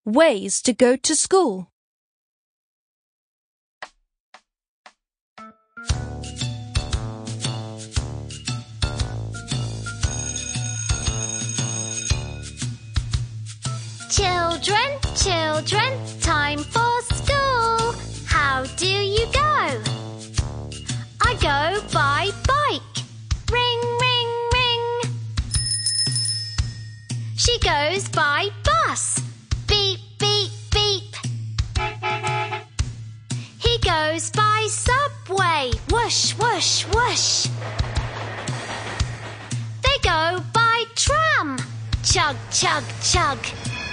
Ways to go to school. Children, children, time for school. How do you go? I go by bike. Ring, ring, ring. She goes by bus. Beep, beep, beep. He goes by subway. Whoosh, whoosh, whoosh. They go by tram. Chug, chug, chug.